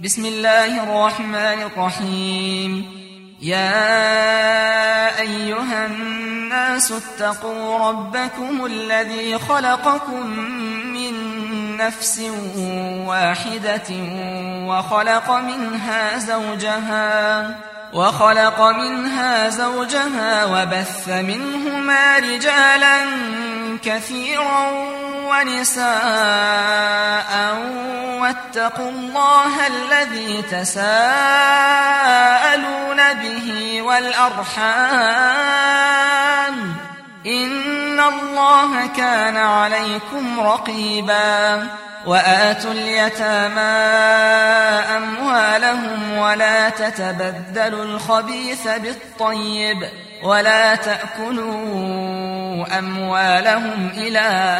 بسم الله الرحمن الرحيم. يا أيها الناس اتقوا ربكم الذي خلقكم من نفس واحدة وخلق منها زوجها وبث منهما رجالا كثيرا ونساء واتقوا الله الذي تساءلون به والأرحام إن الله كان عليكم رقيبا. وآتوا اليتامى أموالهم ولا تتبدلوا الخبيث بالطيب ولا تأكلوا أموالهم إلى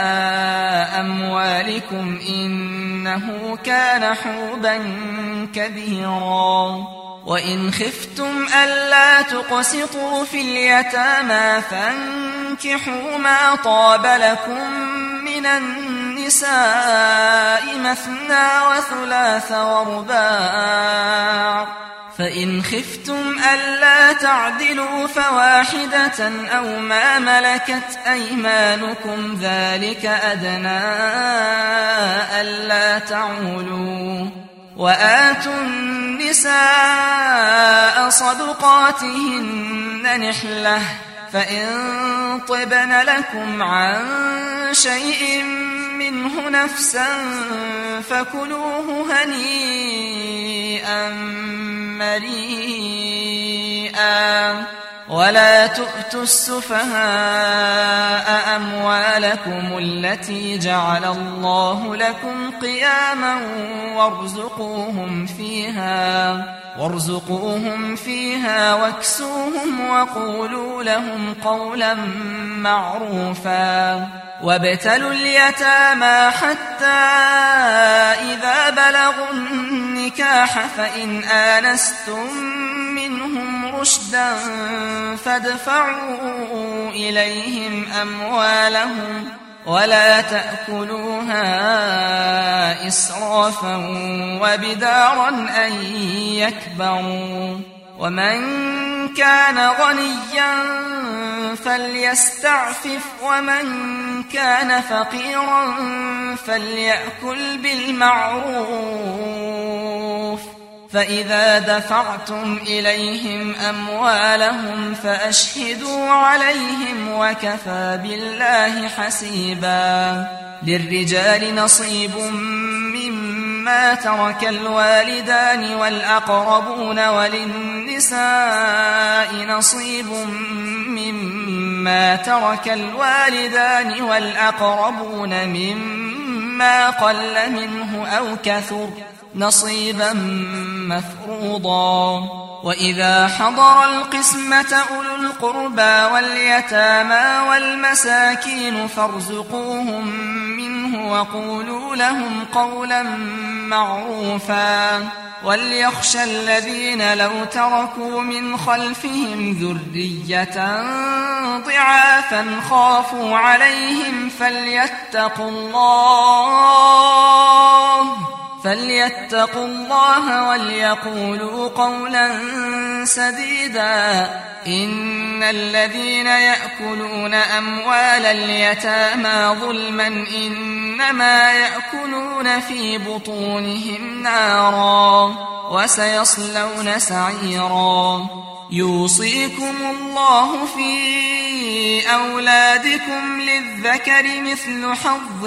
أموالكم إنه كان حوبا كبيرا. وإن خفتم ألا تقسطوا في اليتامى فانكحوا ما طاب لكم من النساء مثنى وثلاث ورباع، فإن خفتم ألا تعدلوا فواحدة أو ما ملكت أيمانكم ذلك أدنى ألا تعولوا. وآتوا النساء صدقاتهن نحلة، فإن طبن لكم عن شيء منه نفسا فكلوه هنيئا مريئا. ولا تؤتوا السفهاء أموالكم التي جعل الله لكم قياما وارزقوهم فيها واكسوهم وقولوا لهم قولا معروفا. وابتلوا اليتامى حتى إذا بلغوا النكاح فإن آنستم منهم رشدا فادفعوا إليهم أموالهم ولا تأكلوها إسرافا وبدارا أن يكبروا. ومن كان غنيا فليستعفف ومن كان فقيرا فليأكل بالمعروف. فإذا دفعتم إليهم أموالهم فأشهدوا عليهم وكفى بالله حسيبا. للرجال نصيب مما ترك الوالدان والأقربون وللنساء نصيب مما ترك الوالدان والأقربون مما قل منه أو كثر نصيبا مفروضا. وإذا حضر القسمة أولو القربى واليتامى والمساكين فارزقوهم منه وقولوا لهم قولا معروفا. وليخشى الذين لو تركوا من خلفهم ذرية ضعافا خافوا عليهم فليتقوا الله وليقولوا قولا سديدا. إن الذين يأكلون أموال اليتامى ظلما إنما يأكلون في بطونهم نارا وسيصلون سعيرا. يوصيكم الله في أولادكم للذكر مثل حظ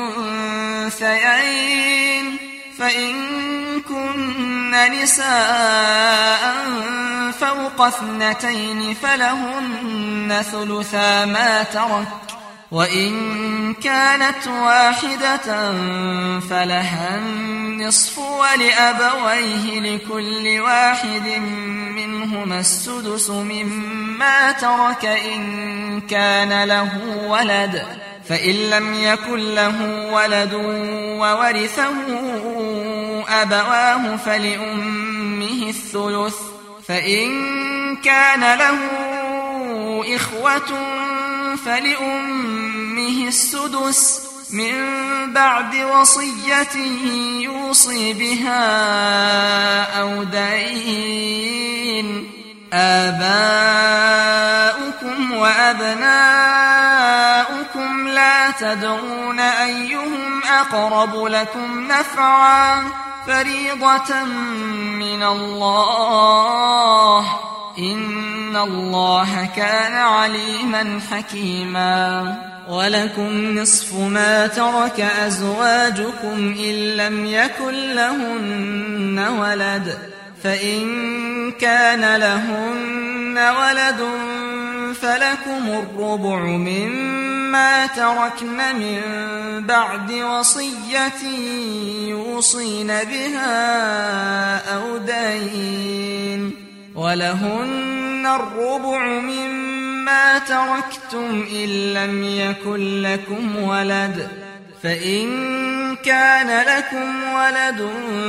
الأنثيين، فإن كن نساء فوق 2 فلهن ثلثا ما ترك، وإن كانت واحدة فلها النصف ولأبويه لكل واحد منهما السدس مما ترك إن كان له ولد، فإن لم يكن له ولد وورثه أبواه فلأمه الثلث، فإن كان له إخوة فلأمه السدس من بعد وصية يوصي بها أو دين. آباؤكم وأبناؤكم لا تدرون أيهم أقرب لكم نفعا فريضة من الله إن الله كان عليما حكيما. ولكم نصف ما ترك أزواجكم إن لم يكن لهن ولد، فإن كان لهن ولد فلكم الربع مما تركن من بعد وصية يوصين بها أو دين. ولهن الربع مما تركتم إن لم يكن لكم ولد، فإن كان لكم ولد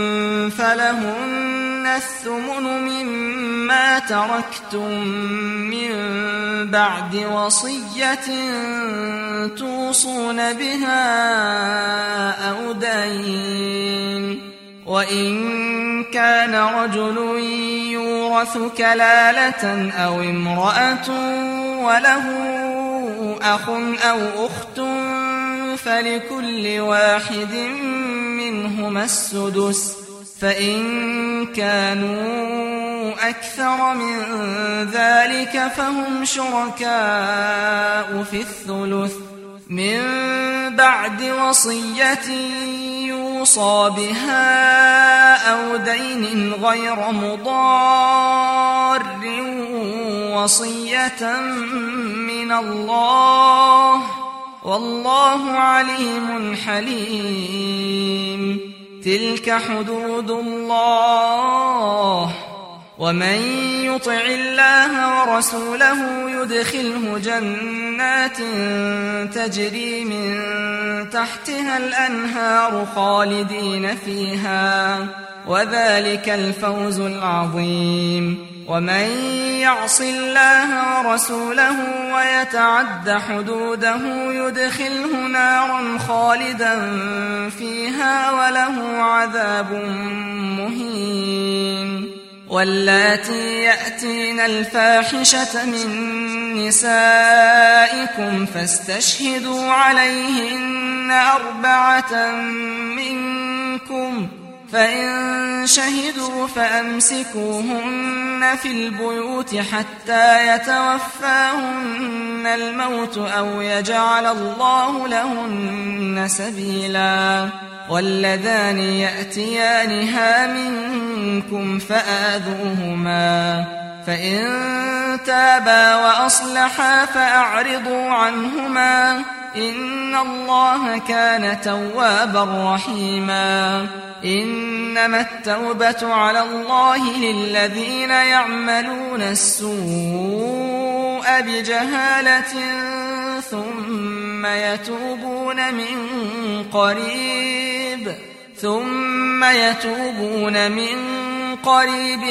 فلهن الثمن مما تركتم من بعد وصية توصون بها أو دين. وإن كان رجل يورث كلالة أو امرأة وله أخ أو أخت فلكل واحد منهما السدس، فإن كانوا أكثر من ذلك فهم شركاء في الثلث من بعد وصية يوصى بها أو دين غير مضار وصية من الله والله عليم حليم. تلك حدود الله ومن يطع الله ورسوله يدخله جنات تجري من تحتها الأنهار خالدين فيها وذلك الفوز العظيم. ومن يعص الله ورسوله ويتعد حدوده يدخله نارا خالدا فيها وله عذاب مهين. واللاتي يأتين الفاحشة من نسائكم فاستشهدوا عليهن 4 منكم، فإن شهدوا فأمسكوهن في البيوت حتى يتوفاهن الموت أو يجعل الله لهن سبيلا. واللذان يأتيانها منكم فآذوهما، فإن تابا وأصلحا فأعرضوا عنهما إن الله كان توابا رحيما. إنما التوبة على الله للذين يعملون السوء بجهالة ثم يتوبون من قريب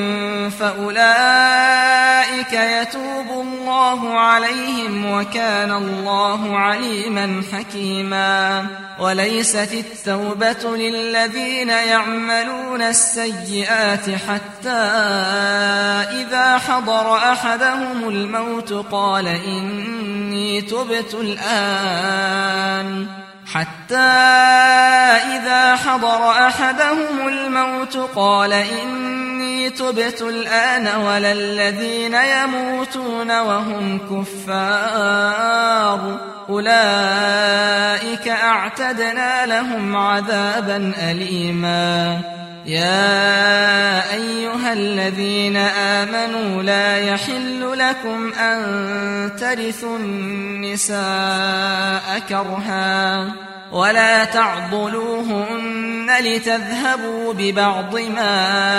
فأولئك يتوب الله عليهم وكان الله عليما حكيما. وليست التوبة للذين يعملون السيئات حتى إذا حضر أحدهم الموت قال إني تبت الآن ولا الذين يموتون وهم كفار أولئك أعتدنا لهم عذابا أليما. يا أيها الذين آمنوا لا يحل لكم أن ترثوا النساء كرها ولا تعضلوهن لتذهبوا ببعض ما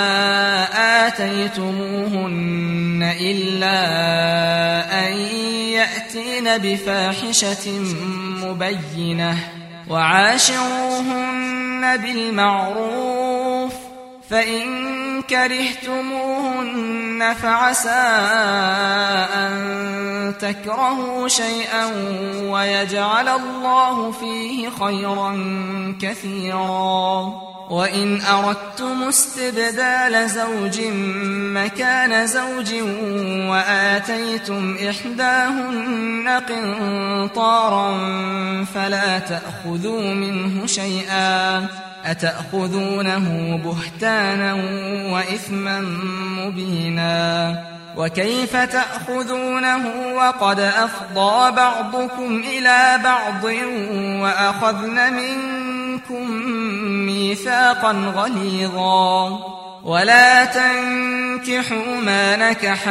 آتيتموهن إلا أن يأتين بفاحشة مبينة وعاشروهن بالمعروف، فإن كرهتموهن فعسى أن تكرهوا شيئا ويجعل الله فيه خيرا كثيرا. وإن أردتم استبدال زوج مكان زوج وآتيتم إحداهن قنطارا فلا تأخذوا منه شيئا أتأخذونه بهتانا وإثما مبينا. وكيف تأخذونه وقد أفضى بعضكم إلى بعض وأخذن منكم ميثاقا غليظا. ولا تنكحوا ما نكح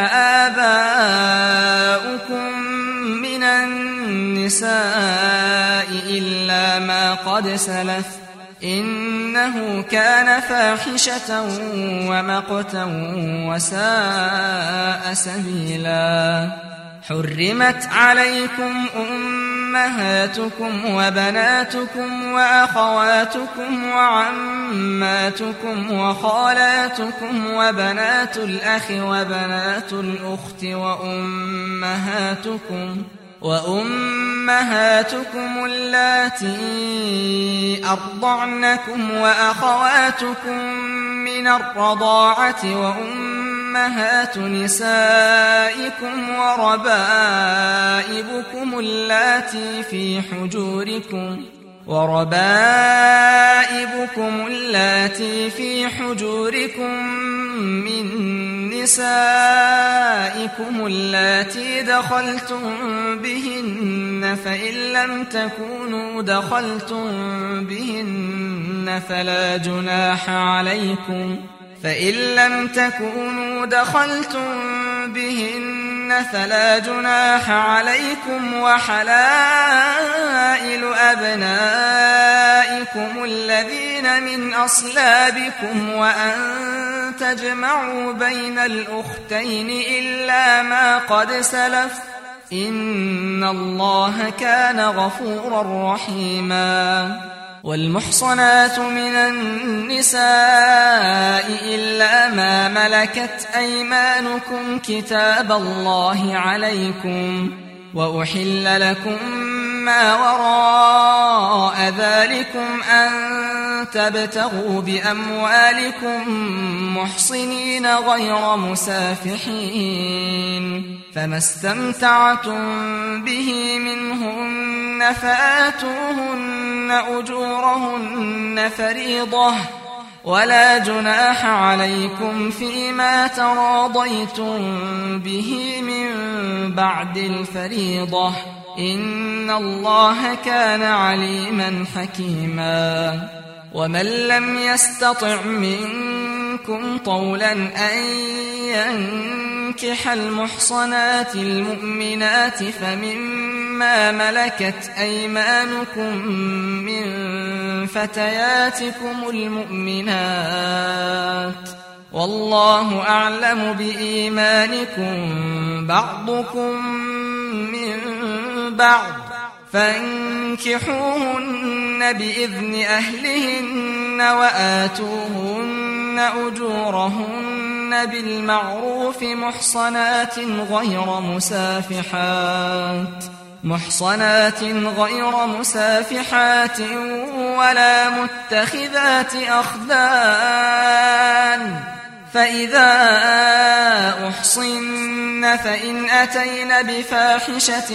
آباؤكم من النساء إلا ما قد سلف إنه كان فاحشة ومقتا وساء سبيلا. حرمت عليكم أمهاتكم وبناتكم وأخواتكم وعماتكم وخالاتكم وبنات الأخ وبنات الأخت وأمهاتكم اللاتي أرضعنكم وأخواتكم من الرضاعة وأمهات نسائكم وربائبكم اللاتي في حجوركم من نسائكم اللاتي دخلتم بهن فإن لم تكونوا دخلتم بهن فلا جناح عليكم وحلائل أبنائكم الذين من أصلابكم وأن تجمعوا بين الأختين إلا ما قد سلف إن الله كان غفورا رحيما. والمحصنات من النساء إلا ما ملكت أيمانكم كتاب الله عليكم وأحل لكم ما وراء ذلكم أن تبتغوا بأموالكم محصنين غير مسافحين فما استمتعتم به منهن فآتوهن أجورهن فريضة ولا جناح عليكم فيما تراضيتم به من بعد الفريضة إن الله كان عليما حكيما. ومن لم يستطع منكم طولا أن ينكح المحصنات المؤمنات فمما ملكت أيمانكم من فتياتكم المؤمنات والله أعلم بإيمانكم بعضكم من بعض فانكحوهن بإذن أهلهن وآتوهن أجورهن بالمعروف محصنات غير مسافحات ولا متخذات أخدان فإذا أحصن فإن أتين بفاحشة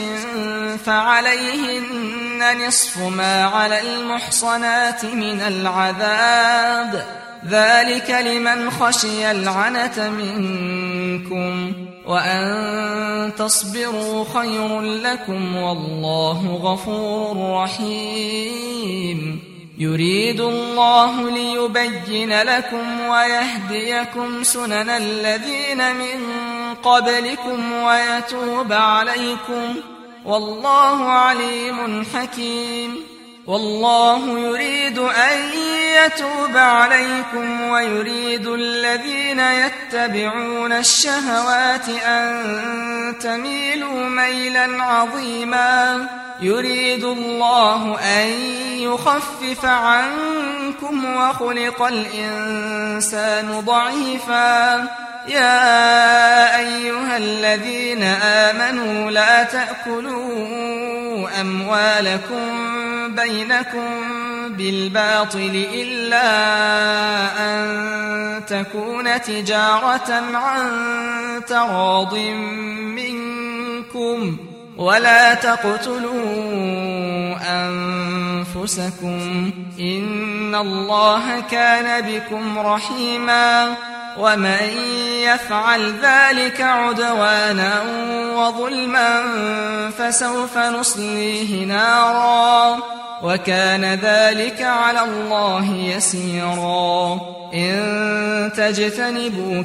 فعليهن نصف ما على المحصنات من العذاب ذلك لمن خشي العنة منكم وأن تصبروا خير لكم والله غفور رحيم. يريد الله ليبين لكم ويهديكم سنن الذين من قبلكم ويتوب عليكم والله عليم حكيم. والله يريد أن يتوب عليكم ويريد الذين يتبعون الشهوات أن تميلوا ميلا عظيما. يريد الله أن يخفف عنكم منكم وخلق الإنسان ضعيفا يا أيها الذين آمنوا لا تأكلوا أموالكم بينكم بالباطل إلا أن تكون تجارة عن تراض منكم ولا تقتلوا أنفسكم إن الله كان بكم رحيما ومن يفعل ذلك عدوانا وظلما فسوف نصليه نارا وكان ذلك على الله يسيرا إن تجتنبوا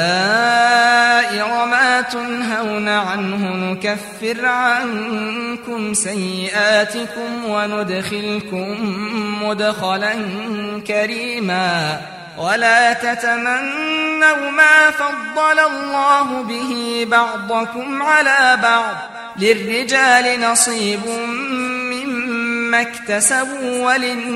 كبائر ما تنهون عنه نكفر عنكم سيئاتكم وندخلكم مدخلا كريما ولا تتمنوا ما فضل الله به بعضكم على بعض للرجال نصيب مما اكتسبوا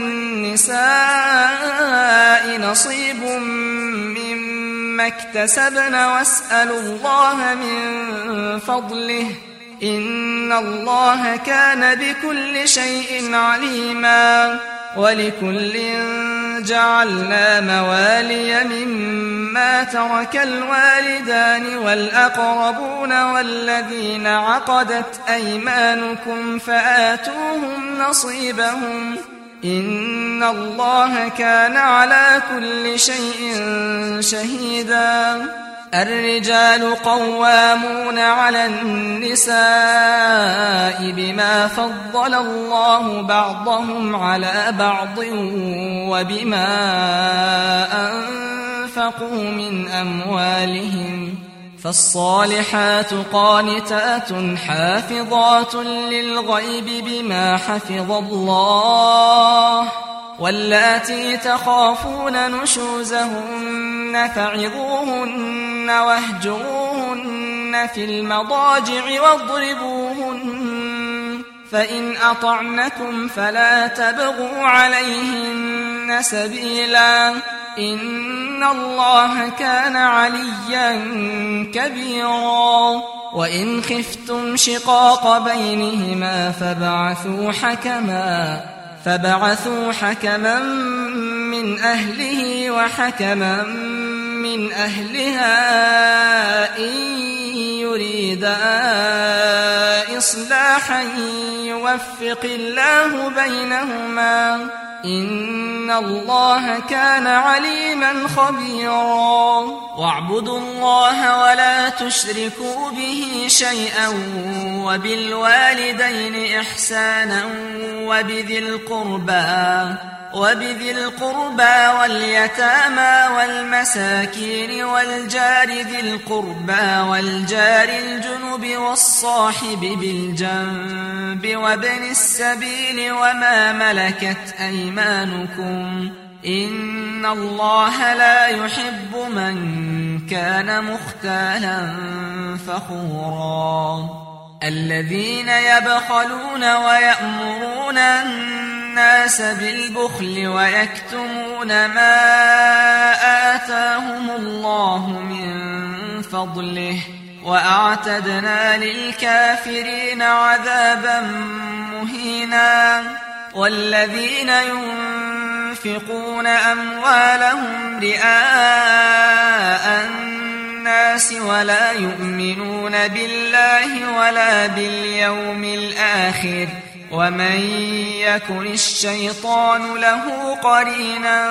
وللنساء نصيب مما اكتسبن واسألوا الله من فضله إن الله كان بكل شيء عليما ولكل جعلنا موالي مما ترك الوالدان والأقربون والذين عقدت أيمانكم فآتوهم نصيبهم إن الله كان على كل شيء شهيدا الرجال قوامون على النساء بما فضل الله بعضهم على بعض وبما أنفقوا من أموالهم فالصالحات قانتات حافظات للغيب بما حفظ الله واللاتي تخافون نشوزهن فعظوهن واهجروهن في المضاجع واضربوهن فإن أطعنكم فلا تبغوا عليهن سبيلا إن الله كان عليا كبيرا وإن خفتم شقاق بينهما فبعثوا حكما من أهله وحكما من أهلها إن يريدا إصلاحا يوفق الله بينهما إن الله كان عليما خبيرا واعبدوا الله ولا تشركوا به شيئا وبالوالدين إحسانا وبذي القربى واليتامى والمساكين والجار ذي القربى والجار الجنب والصاحب بالجنب وابن السبيل وما ملكت أيمانكم إن الله لا يحب من كان مختالا فخورا الذين يبخلون ويأمرون الناس بالبخل ويكتمون ما آتاهم الله من فضله وأعتدنا للكافرين عذابا مهينا والذين ينفقون أموالهم رئاء الناس ولا يؤمنون بالله ولا باليوم الآخر ومن يكن الشيطان له قرينا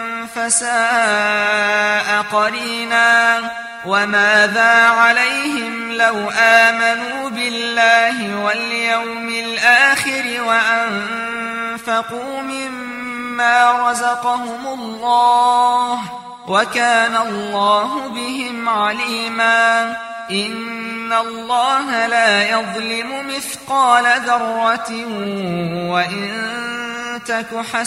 فساء قرينا وماذا عليهم لو آمنوا بالله واليوم الآخر وأنفقوا مما رزقهم الله وكان الله بهم عليما إن الله لا يظلم مثقال ذرة وإن تك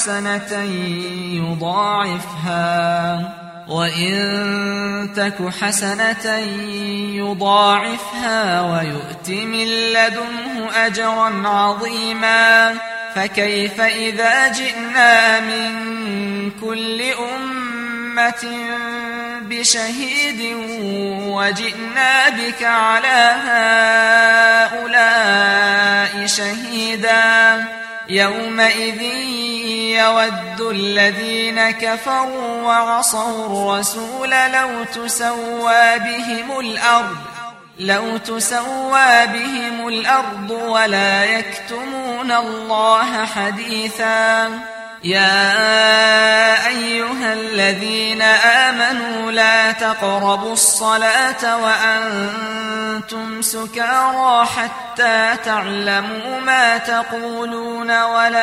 حسنة يضاعفها ويؤت من لدنه أجرا عظيما فكيف إذا جئنا من كل أمة بشهيد وجئنا بك على هؤلاء شهيدا يومئذ يود الذين كفروا وعصوا الرسول لو تسوى بهم الأرض ولا يكتمون الله حديثا يا أيها الذين آمنوا لا تقربوا الصلاة وأنتم سكارى حتى تعلموا ما تقولون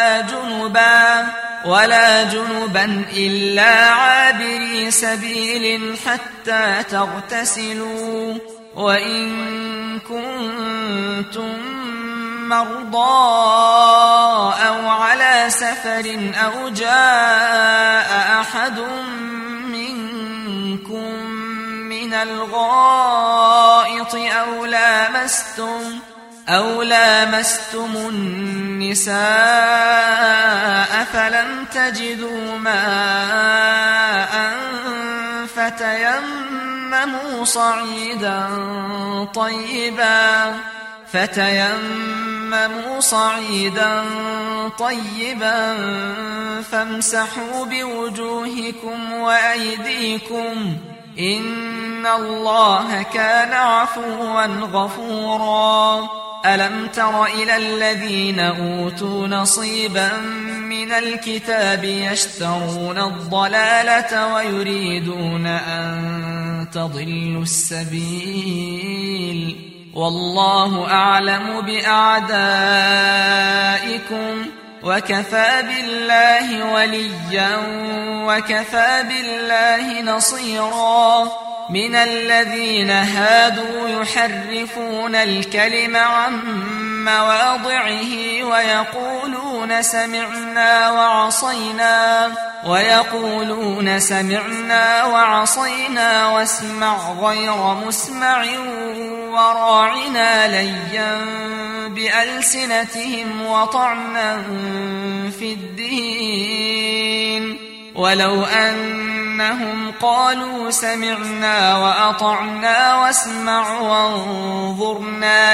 ولا جنبا إلا عابري سبيل حتى تغتسلوا وإن كنتم مرضى أو على سفر أو جاء أحد منكم من الغائط أو لامستم النساء فلم تجدوا ماء فتيمموا صعيدا طيبا فامسحوا بوجوهكم وأيديكم إن الله كان عفوا غفورا ألم تر إلى الذين أوتوا نصيبا من الكتاب يشترون الضلالة ويريدون أن تضلوا السبيل والله أعلم بأعدائكم وكفى بالله وليا وكفى بالله نصيرا من الذين هادوا يحرفون الكلم عن مواضعه ويقولون سمعنا وعصينا واسمع غير مسمع وراعنا ليا بألسنتهم وطعنا في الدين ولو أنهم قالوا سمعنا وأطعنا واسمع وانظرنا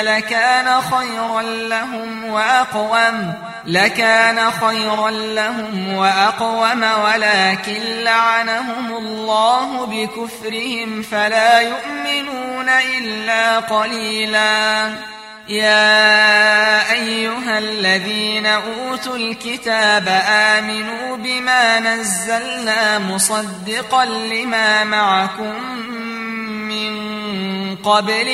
لكان خيرا لهم وأقوم ولكن لعنهم الله بكفرهم فلا يؤمنون إلا قليلا يا أيها الذين أوتوا الكتاب آمنوا بما نزلنا مصدقا لما معكم من قبل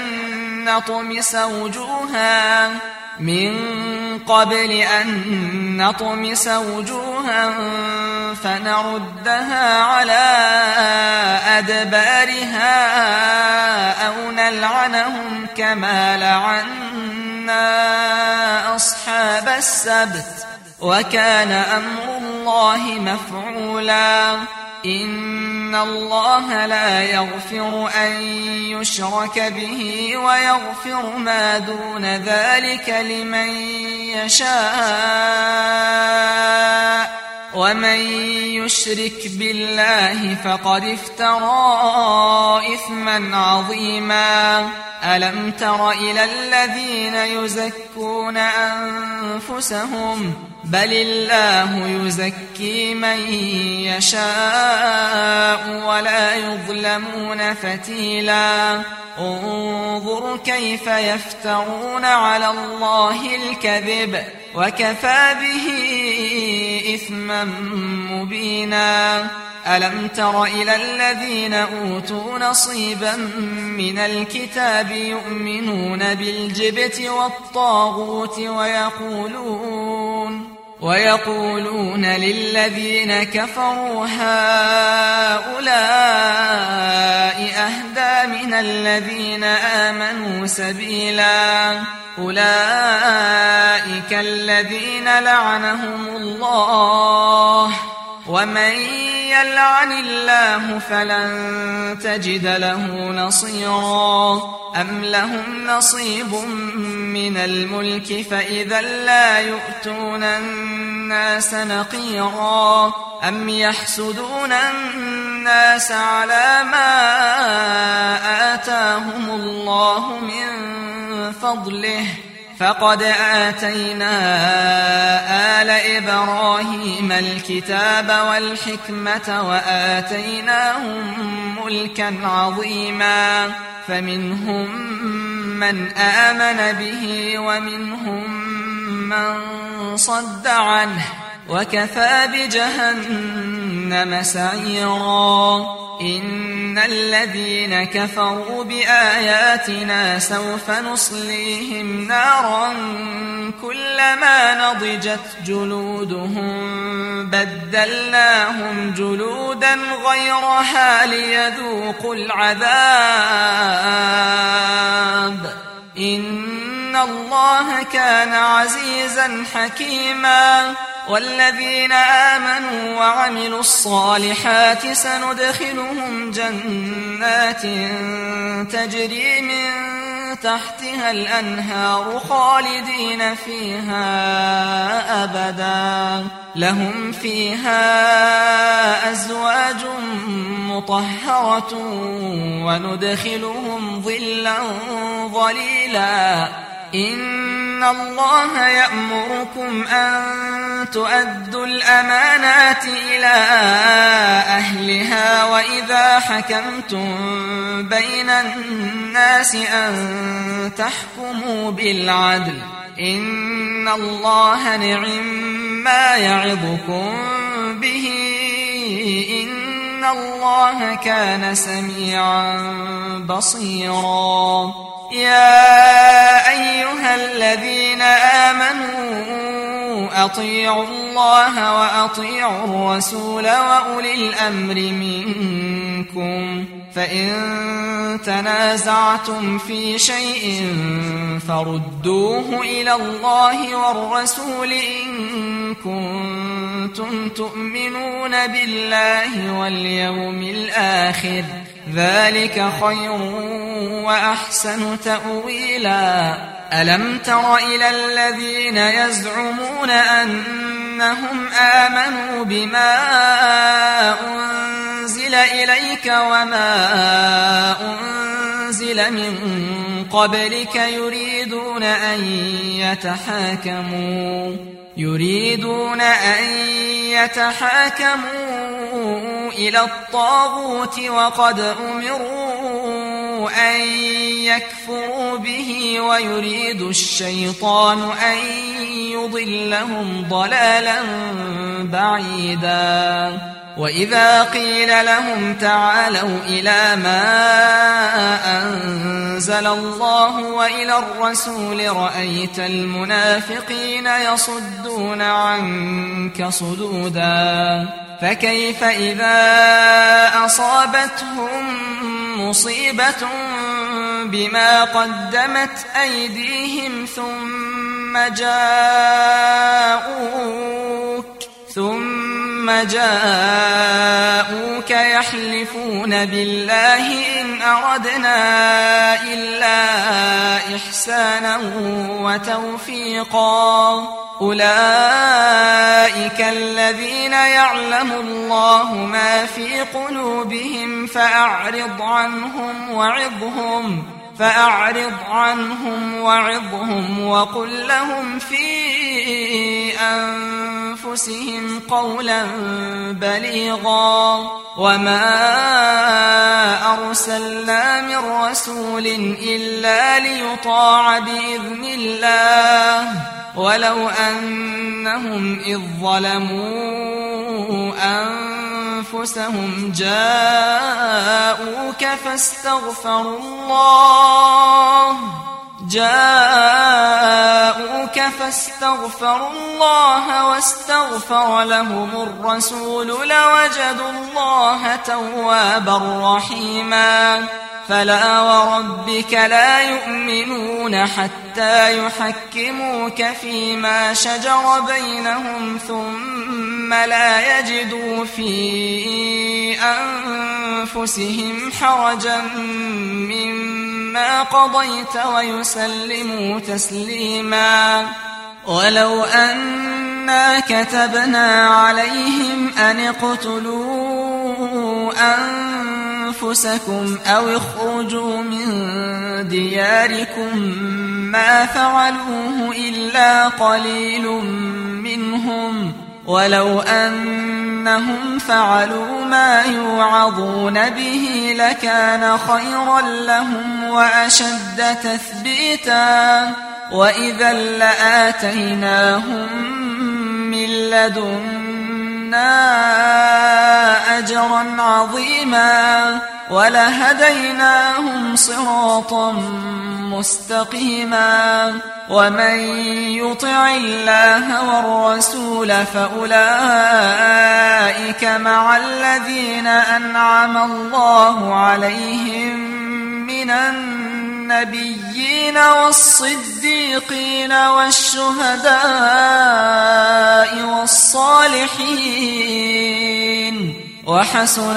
أن نطمس وجوها فنردها على أدبارها أو نلعنهم كما لعنا أصحاب السبت وكان أمر الله مفعولا إن الله لا يغفر أن يشرك به ويغفر ما دون ذلك لمن يشاء ومن يشرك بالله فقد افترى إثما عظيما ألم تر إلى الذين يزكون أنفسهم بل الله يزكي من يشاء ولا يظلمون فتيلا انظر كيف يفترون على الله الكذب وكفى به إثما مبينا ألم تر إلى الذين أوتوا نصيبا من الكتاب يؤمنون بالجبت والطاغوت ويقولون للذين كفروا هؤلاء أهدى من الذين آمنوا سبيلا أولئك الذين لعنهم الله ومن يلعن الله فلن تجد له نصيرا أم لهم نصيب من الملك فإذا لا يؤتون الناس نقيرا أم يحسدون الناس على ما آتاهم الله من فضله فقد آتينا آل إبراهيم الكتاب والحكمة وآتيناهم ملكا عظيما فمنهم من آمن به ومنهم من صد عنه وكفى بجهنم سعيرا إن الذين كفروا بآياتنا سوف نصليهم نارا كلما نضجت جلودهم بدلناهم جلودا غيرها ليذوقوا العذاب إن الله كان عزيزا حكيما والذين آمنوا وعملوا الصالحات سندخلهم جنات تجري من تحتها الأنهار خالدين فيها أبدا لهم فيها أزواج مطهرة وندخلهم ظلا ظليلا إن الله يأمركم أن تؤدوا الأمانات إلى أهلها وإذا حكمتم بين الناس أن تحكموا بالعدل إن الله نعم ما يعظكم به إن الله كان سميعا بصيرا يا أيها الذين آمنوا أطيعوا الله وأطيعوا الرسول وأولي الأمر منكم فإن تنازعتم في شيء فردوه إلى الله والرسول إن كنتم تؤمنون بالله واليوم الآخر ذلك خير وأحسن تأويلا ألم تر إلى الذين يزعمون أنهم آمنوا بما أنزل إليك وما أنزل من قبلك يريدون أن يتحاكموا إلى الطاغوت وقد أمروا أن يكفروا به ويريد الشيطان أن يضلهم ضلالا بعيدا وإذا قيل لهم تعالوا إلى ما أنزل الله وإلى الرسول رأيت المنافقين يصدون عنك صدودا فكيف إذا أصابتهم مصيبة بما قدمت أيديهم ثم جاءوك يحلفون بالله إن أردنا إلا إحسانا وتوفيقا أولئك الذين يعلم الله ما في قلوبهم فأعرض عنهم وعظهم وقل لهم في أنفسهم قولا بليغا وما أرسلنا من رسول إلا ليطاع بإذن الله ولو أنهم إذ ظلموا أنفسهم جاءوك فاستغفروا الله واستغفر لهم الرسول لوجدوا الله توابا رحيما فلا وربك لا يؤمنون حتى يحكموك فيما شجر بينهم ثم لا يجدوا في أنفسهم حرجا مما قضيت ويسلموا تسليما. ولو أنا كتبنا عليهم أن اقتلوا أنفسكم أو اخرجوا من دياركم ما فعلوه إلا قليل منهم، ولو أنهم فعلوا ما يوعظون به لكان خيرا لهم وأشد تثبيتا، وإذا لآتيناهم من لدنا أجرا عظيما ولهديناهم صراطا مستقيما. ومن يطع الله والرسول فأولئك مع الذين أنعم الله عليهم من النبيين والصديقين والشهداء والصالحين وحسن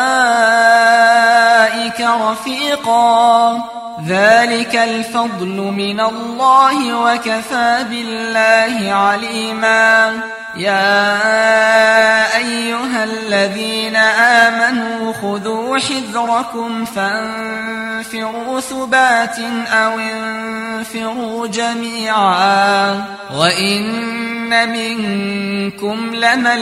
أولئك رفيقا. ذلك الفضل من الله وكفى بالله عليما. يا أيها الذين آمنوا خذوا حذركم فانفروا ثبات أو انفروا جميعا. وإن منكم لمن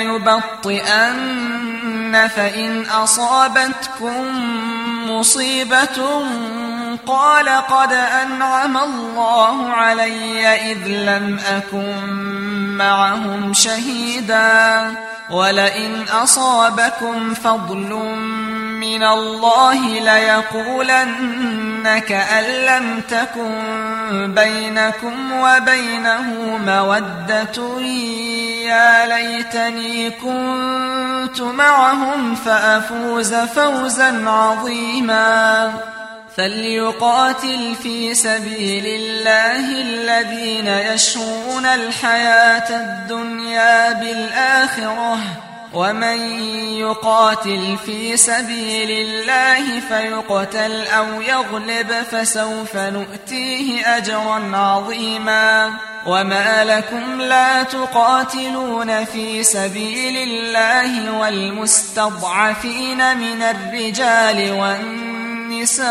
ليبطئن فإن أصابتكم مصيبة قال قد أنعم الله علي إذ لم أكن معهم شهيدا. ولئن أصابكم فضل من الله ليقولن كأن لم تكن بينكم وبينه مودة يا ليتني كنت معهم فأفوز فوزا عظيما. فليقاتل في سبيل الله الذين يشرون الحياة الدنيا بالآخرة، ومن يقاتل في سبيل الله فيقتل أو يغلب فسوف نؤتيه أجرا عظيما. وما لكم لا تقاتلون في سبيل الله والمستضعفين من الرجال والنساء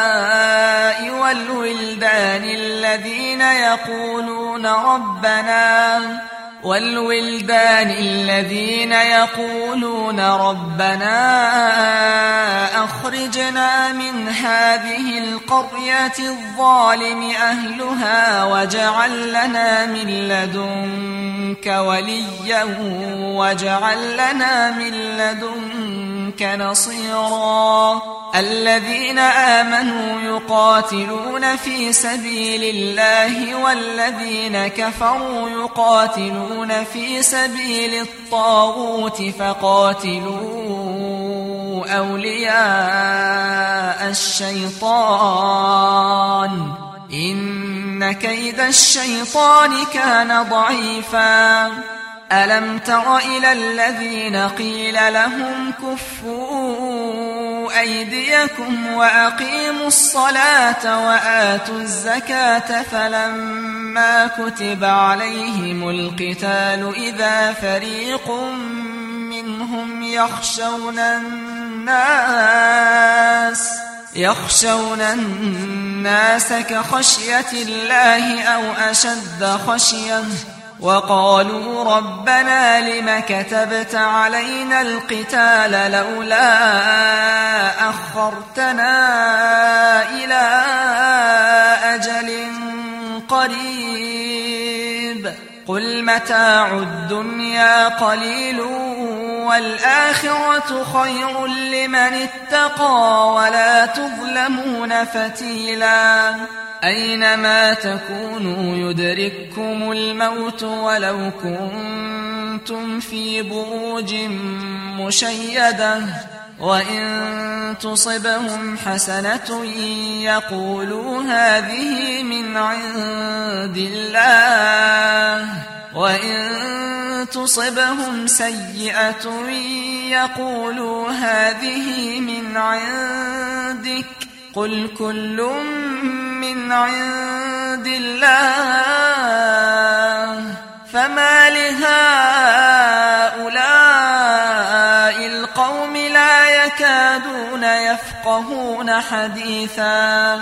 والولدان الذين يقولون ربنا أخرجنا من هذه القرية الظالم أهلها واجعل لنا من لدنك وليا واجعل لنا من لدنك نصيرا. الذين آمنوا يقاتلون في سبيل الله والذين كفروا يقاتلون في سبيل الطاغوت فقاتلوا أولياء الشيطان إن كيد الشيطان كان ضعيفا. ألم تر إلى الذين قيل لهم كفوا أيديكم وأقيموا الصلاة وآتوا الزكاة فلما كتب عليهم القتال إذا فريق منهم يخشون الناس كخشية الله أو أشد خشية وقالوا ربنا لم كتبت علينا القتال لولا أخرتنا إلى أجل قريب قل متاع الدنيا قليل والآخرة خير لمن اتقى ولا تظلمون فتيلا. أينما تكونوا يدرككم الموت ولو كنتم في بروج مشيدة وإن تصبهم حسنة يقولوا هذه من عند الله وإن تصبهم سيئة يقولوا هذه من عندك قل كل من عند الله فما لهؤلاء القوم لا يكادون يفقهون حديثا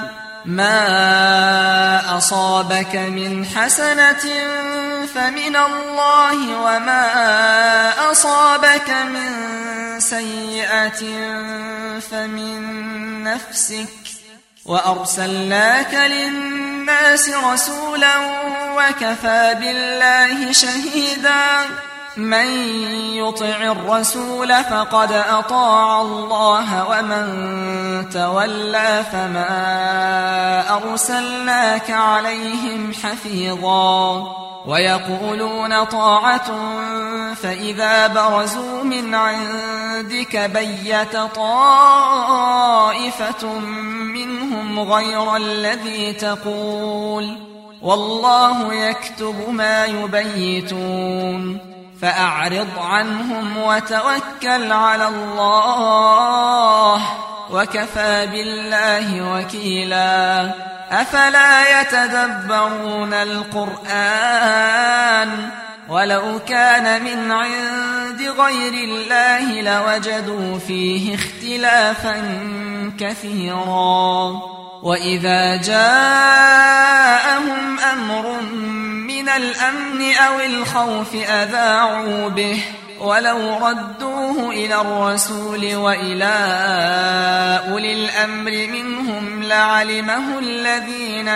ما أصابك من حسنة فمن الله وما أصابك من سيئة فمن نفسك وأرسلناك للناس رسولا وكفى بالله شهيدا من يطع الرسول فقد أطاع الله ومن تولى فما أرسلناك عليهم حفيظا ويقولون طاعة فإذا برزوا من عندك بيت طائفة منهم غير الذي تقول والله يكتب ما يبيتون فأعرض عنهم وتوكل على الله وكفى بالله وكيلا أفلا يتدبرون القرآن ولو كان من عند غير الله لوجدوا فيه اختلافا كثيرا وإذا جاءهم أمر من الأمن أو الخوف أذاعوا به ولو ردوه إلى الرسول وإلى أولي الأمر منهم لعلمه الذين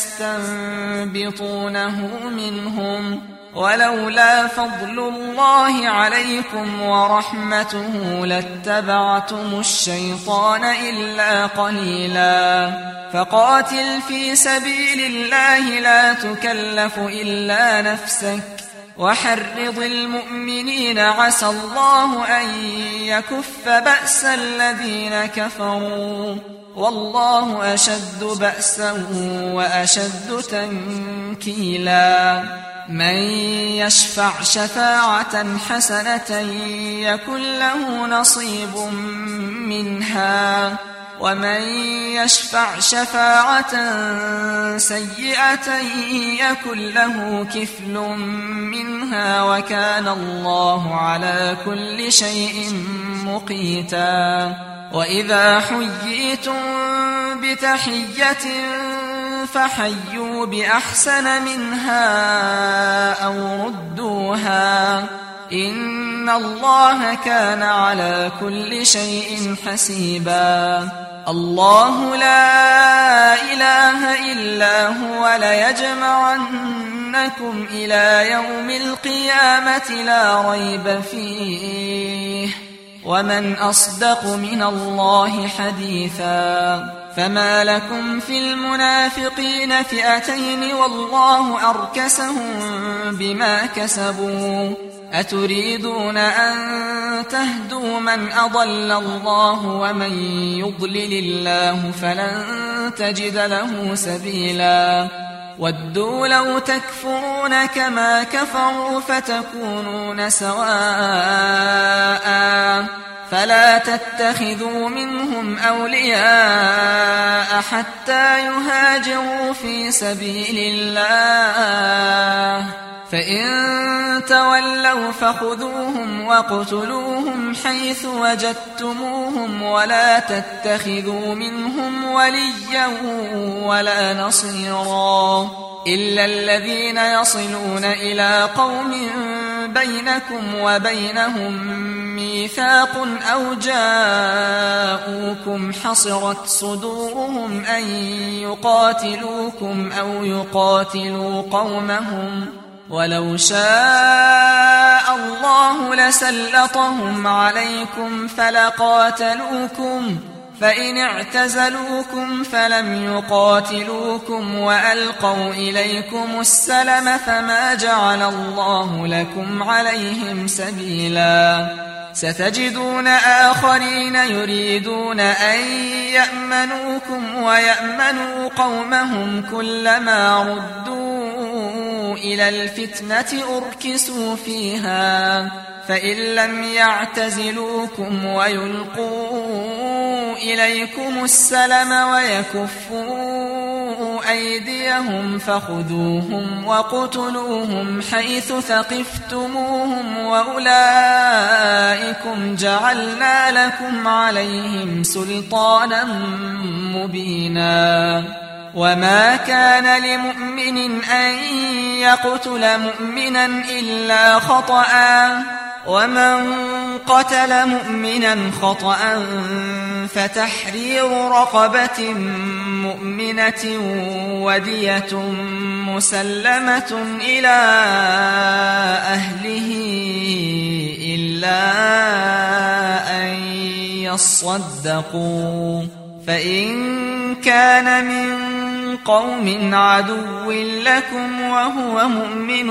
يستنبطونه منهم ولولا فضل الله عليكم ورحمته لاتبعتم الشيطان إلا قليلا فقاتل في سبيل الله لا تكلف إلا نفسك وحرض المؤمنين عسى الله أن يكف بأس الذين كفروا والله أشد بأسا وأشد تنكيلا من يشفع شفاعة حسنة يكن له نصيب منها ومن يشفع شفاعة سيئة يكن له كفل منها وكان الله على كل شيء مقيتا وإذا حييتم بتحية فحيوا بأحسن منها أو ردوها إن الله كان على كل شيء حسيبا الله لا إله إلا هو ليجمعنكم إلى يوم القيامة لا ريب فيه ومن أصدق من الله حديثا فما لكم في المنافقين فئتين والله أركسهم بما كسبوا أتريدون أن تهدوا من أضل الله ومن يضلل الله فلن تجد له سبيلا ودوا لو تكفرون كما كفروا فتكونون سواء فلا تتخذوا منهم أولياء حتى يهاجروا في سبيل الله فإن تولوا فخذوهم واقتلوهم حيث وجدتموهم ولا تتخذوا منهم وليا ولا نصيرا إلا الذين يصلون إلى قوم بينكم وبينهم ميثاق أو جاءوكم حصرت صدورهم أن يقاتلوكم أو يقاتلوا قومهم ولو شاء الله لسلطهم عليكم فلقاتلوكم فإن اعتزلوكم فلم يقاتلوكم وألقوا إليكم السلم فما جعل الله لكم عليهم سبيلا ستجدون آخرين يريدون أن يأمنوكم ويأمنوا قومهم كلما ردوا إلى الفتنة أركسوا فيها فإن لم يعتزلوكم ويلقوا إليكم السلم ويكفوا أيديهم فخذوهم وقتلوهم حيث ثقفتموهم وأولئكم جعلنا لكم عليهم سلطانا مبينا وما كان لمؤمن أن يقتل مؤمنا إلا خطأ ومن قتل مؤمنا خطأ فتحرير رقبة مؤمنة ودية مسلمة إلى أهله إلا أن يصدقوا فإن كان من قوم عدو لكم وهو مؤمن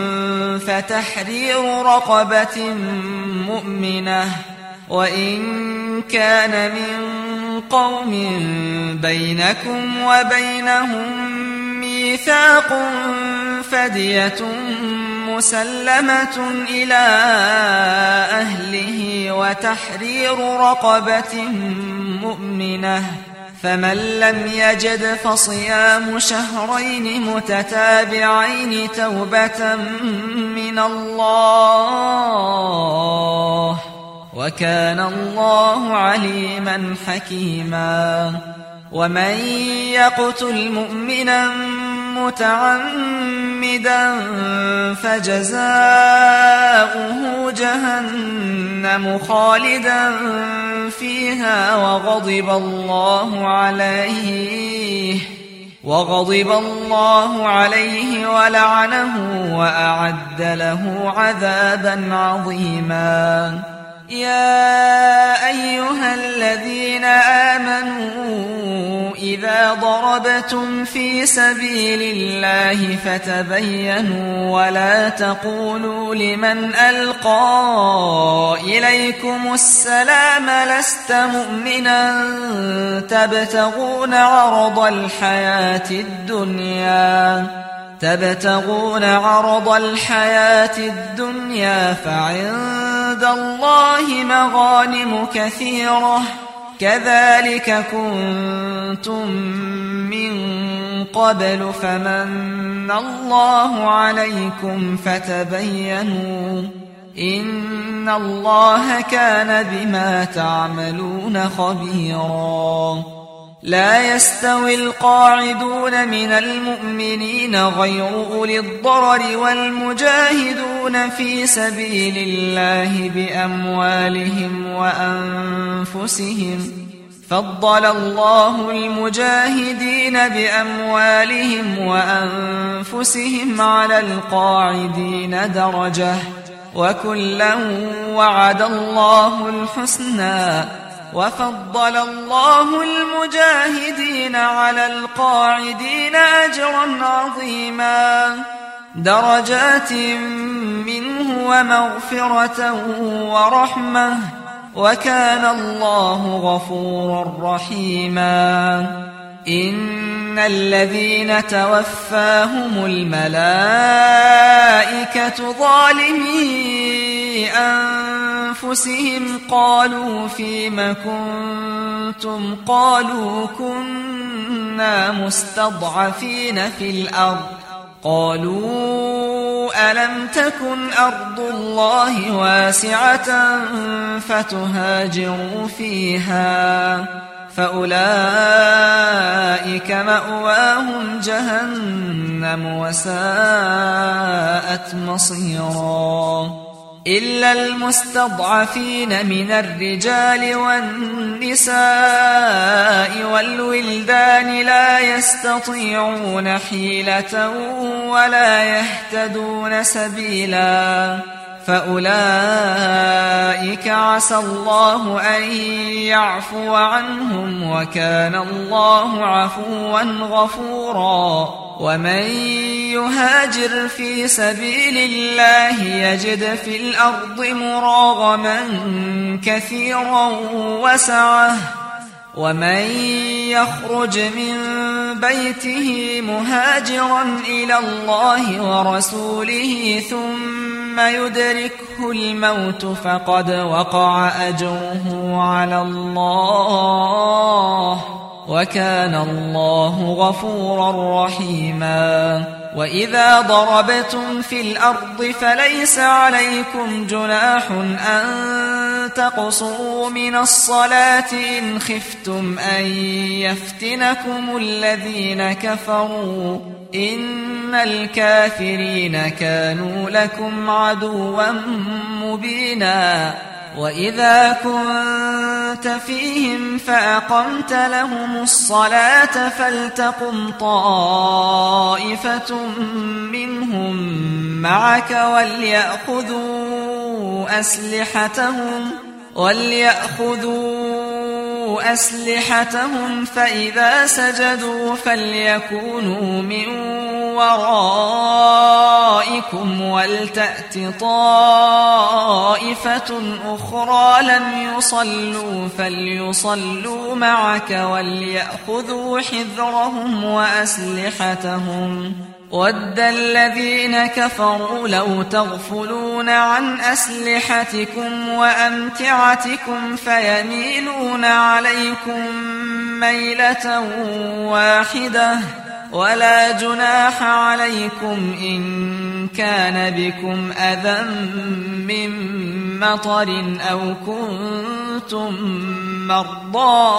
فتحرير رقبة مؤمنة وإن كان من قوم بينكم وبينهم ميثاق فدية مسلمة إلى أهله وتحرير رقبة مؤمنة فمن لم يجد فصيام شهرين متتابعين توبة من الله وكان الله عليما حكيما ومن يقتل مؤمنا متعمدا فجزاؤه جهنم خالدا فيها وغضب الله عليه ولعنه وأعد له عذابا عظيما يا أيها الذين آمنوا إذا ضربتم في سبيل الله فتبينوا ولا تقولوا لمن ألقى إليكم السلام لست مؤمنا تبتغون عرض الحياة الدنيا فعند الله مغانم كثيرة كذلك كنتم من قبل فمن الله عليكم فتبينوا إن الله كان بما تعملون خبيرا لا يستوي القاعدون من المؤمنين غير أولي الضرر والمجاهدون في سبيل الله بأموالهم وأنفسهم فضل الله المجاهدين بأموالهم وأنفسهم على القاعدين درجة وكلا وعد الله الحسنى وفضل الله المجاهدين على القاعدين أجرا عظيما درجات منه ومغفرة ورحمة وكان الله غفورا رحيما إن الذين توفاهم الملائكة ظالمي أنفسهم قالوا فيم كنتم قالوا كنا مستضعفين في الأرض قالوا ألم تكن أرض الله واسعة فتهاجروا فيها فأولئك مأواهم جهنم وساءت مصيرا إلا المستضعفين من الرجال والنساء والولدان لا يستطيعون حيلة ولا يهتدون سبيلا فأولئك عسى الله أن يعفو عنهم وكان الله عفوا غفورا ومن يهاجر في سبيل الله يجد في الأرض مراغما كثيرا وسعة ومن يخرج من بيته مهاجرا إلى الله ورسوله ثم يدركه الموت فقد وقع أجره على الله وكان الله غفورا رحيما وإذا ضربتم في الأرض فليس عليكم جناح أن تقصروا من الصلاة إن خفتم أن يفتنكم الذين كفروا إن الكافرين كانوا لكم عدوا مبينا وإذا كنت فيهم فأقمت لهم الصلاة فلتقم طائفة منهم معك وليأخذوا أسلحتهم فإذا سجدوا فليكونوا من ورائكم ولتأت طائفة أخرى لم يصلوا فليصلوا معك وليأخذوا حذرهم وأسلحتهم ود الذين كفروا لو تغفلون عن أسلحتكم وأمتعتكم فيميلون عليكم ميلة واحدة ولا جناح عليكم إن كان بكم أذى من مطر أو كنتم مرضى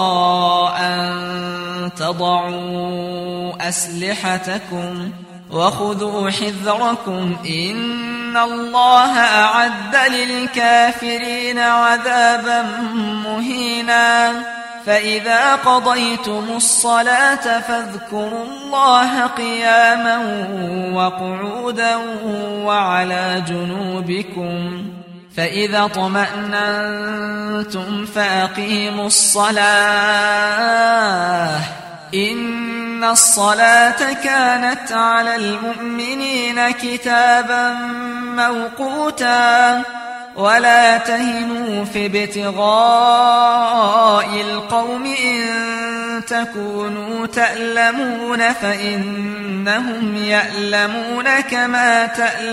أن تضعوا أسلحتكم وخذوا حذركم إن الله أعد للكافرين عذابا مهينا فإذا قضيتم الصلاة فاذكروا الله قياما وقعودا وعلى جنوبكم فإذا اطمأننتم فأقيموا الصلاة إن الصلاة كانت على المؤمنين كتابا موقوتا ولا تهنوا في ابتغاء القوم إن تكونوا تألمون فإنهم يألمون كما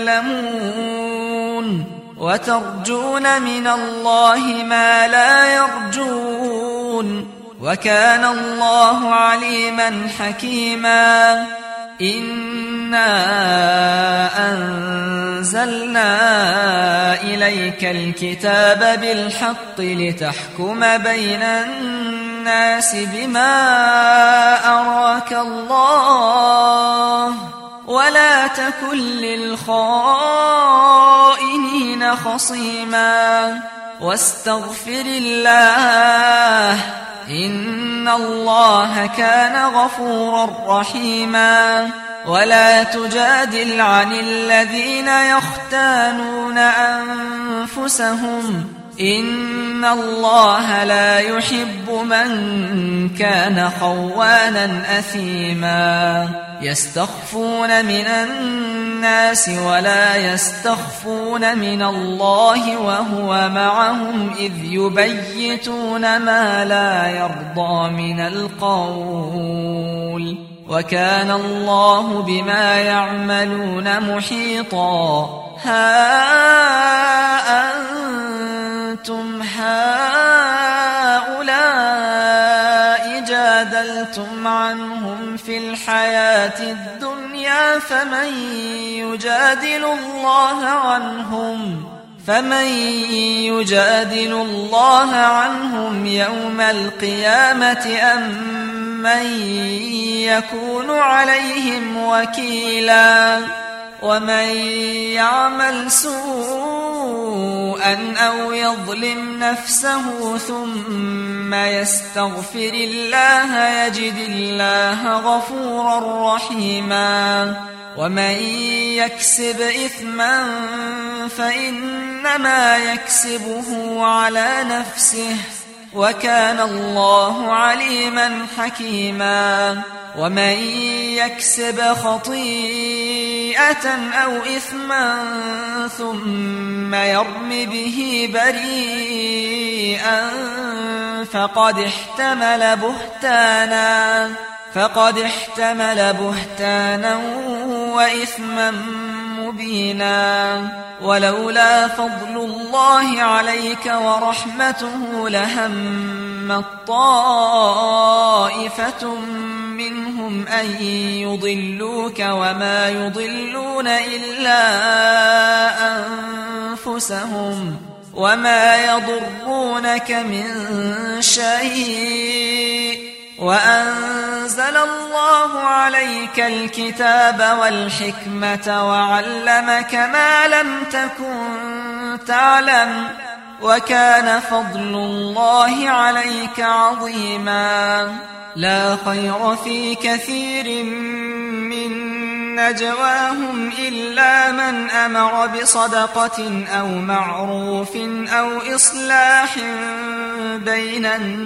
تألمون وترجون من الله ما لا يرجون وكان الله عليما حكيما إنا أنزلنا إليك الكتاب بالحق لتحكم بين الناس بما أراك الله ولا تكن للخائنين خصيما واستغفر الله إن الله كان غفورا رحيما ولا تجادل عن الذين يختانون أنفسهم إن الله لا يحب من كان خوانا أثيما يستخفون من الناس ولا يستخفون من الله وهو معهم إذ يبيتون ما لا يرضى من القول وكان الله بما يعملون محيطا ها أنتم هؤلاء جادلتم عنهم في الحياة الدنيا فمن يجادل الله عنهم يوم القيامة أم من يكون عليهم وكيلا ومن يعمل سوءا أو يظلم نفسه ثم يستغفر الله يجد الله غفورا رحيما ومن يكسب إثما فإنما يكسبه على نفسه وكان الله عليما حكيما ومن يكسب خطيئة أو إثما ثم يرم به بريئا فقد احتمل بهتانا وإثما مبينا ولولا فضل الله عليك ورحمته لهمت طائفة منهم أن يضلوك وما يضلون إلا أنفسهم وما يضرونك من شيء وأنزل الله عليك الكتاب والحكمة وعلمك ما لم تكن تعلم وكان فضل الله عليك عظيما لا خير في كثير من نجواهم إلا من أمر بصدقة أو معروف أو إصلاح بين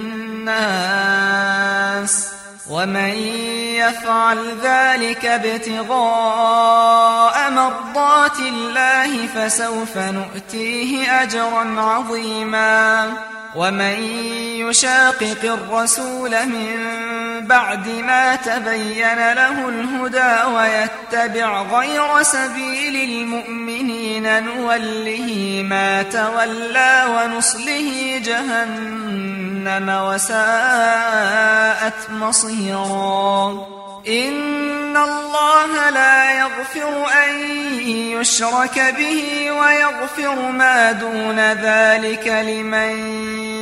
الناس ومن يفعل ذلك ابتغاء مرضات الله فسوف نؤتيه أجرا عظيما ومن يشاقق الرسول من بعد ما تبين له الهدى ويتبع غير سبيل المؤمنين نوله ما تولى ونصله جهنم وساءت مصيرا إن الله لا يغفر أن يشرك به ويغفر ما دون ذلك لمن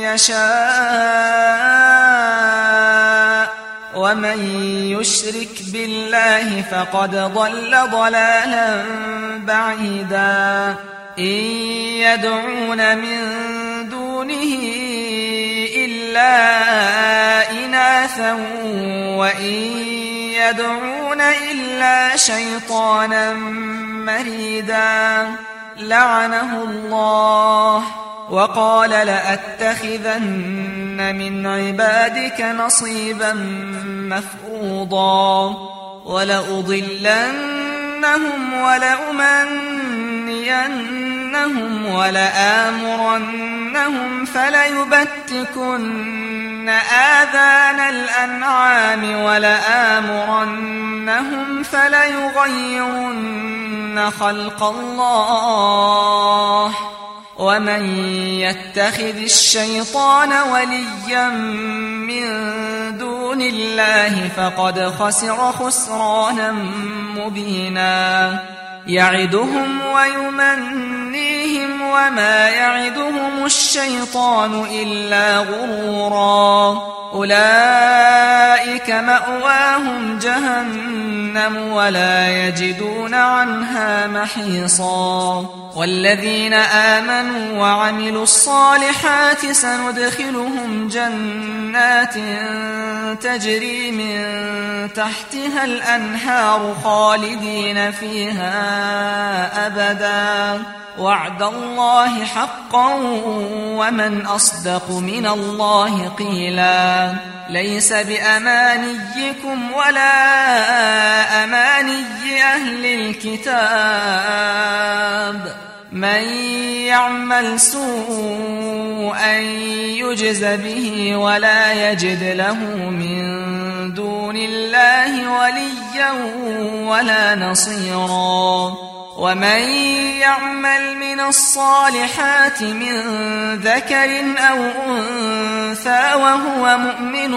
يشاء ومن يشرك بالله فقد ضل ضلالا بعيدا إن يدعون من دونه إلا إناثا وإن يدعون إلا شيطانا مريدا لعنه الله وقال لأتخذن من عبادك نصيبا مفروضا ولأضلنهم ولأمنينهم ولآمرنهم فليبتكن آذان الأنعام ولآمرنهم فليغيرن خلق الله ومن يتخذ الشيطان وليا من دون الله فقد خسر خسرانا مبينا يعدهم ويمنيهم وما يعدهم الشيطان إلا غرورا أولئك مأواهم جهنم ولا يجدون عنها محيصا والذين آمنوا وعملوا الصالحات سندخلهم جنات تجري من تحتها الأنهار خالدين فيها أبدا وعد الله حقا ومن أصدق من الله قيلا ليس بأمانيكم ولا أماني أهل الكتاب من يعمل سوءا يجز به ولا يجد له من دون الله وليا ولا نصيرا ومن يعمل من الصالحات من ذكر أو أنثى وهو مؤمن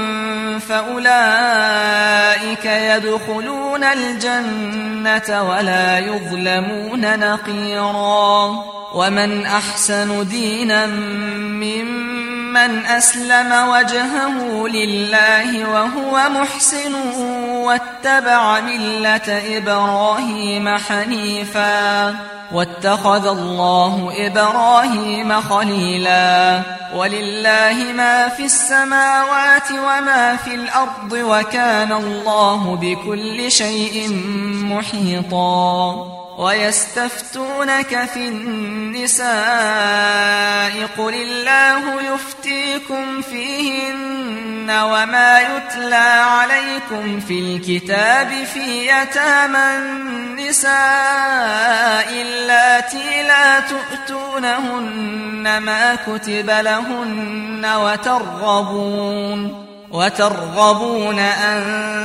فأولئك يدخلون الجنة ولا يظلمون نقيرا ومن أحسن دينا ممن من أسلم وجهه لله وهو محسن واتبع ملة إبراهيم حنيفا واتخذ الله إبراهيم خليلا ولله ما في السماوات وما في الأرض وكان الله بكل شيء محيطا ويستفتونك في النساء قل الله يفتيكم فيهن وما يتلى عليكم في الكتاب في يتامى النساء اللاتي لا تؤتونهن ما كتب لهن وترغبون أن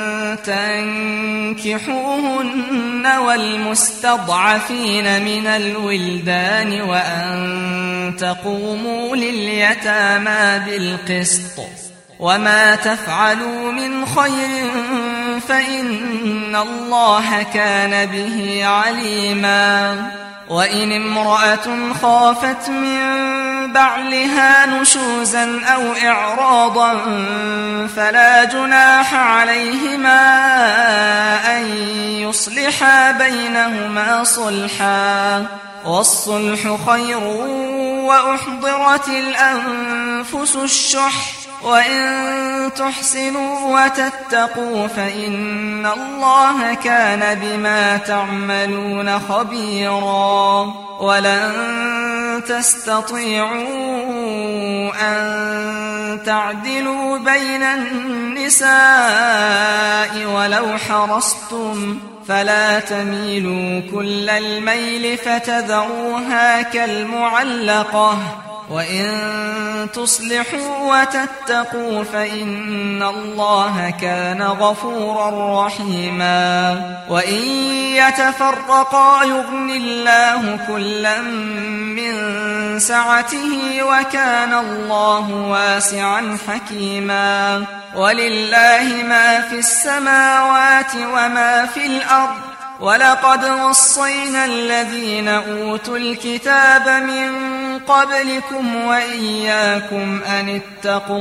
تنكحوهن والمستضعفين من الولدان وأن تقوموا لليتامى بالقسط وما تفعلوا من خير فإن الله كان به عليما وإن امرأة خافت من بعلها نشوزا أو إعراضا فلا جناح عليهما أن يصلحا بينهما صلحا والصلح خير وأحضرت الأنفس الشح وإن تحسنوا وتتقوا فإن الله كان بما تعملون خبيرا ولن تستطيعوا أن تعدلوا بين النساء ولو حرصتم فلا تميلوا كل الميل فتذروها كالمعلقة وإن تصلحوا وتتقوا فإن الله كان غفورا رحيما وإن يتفرقا يغن الله كلا من سعته وكان الله واسعا حكيما ولله ما في السماوات وما في الأرض ولقد وصينا الذين أوتوا الكتاب من قبلكم وإياكم أن اتقوا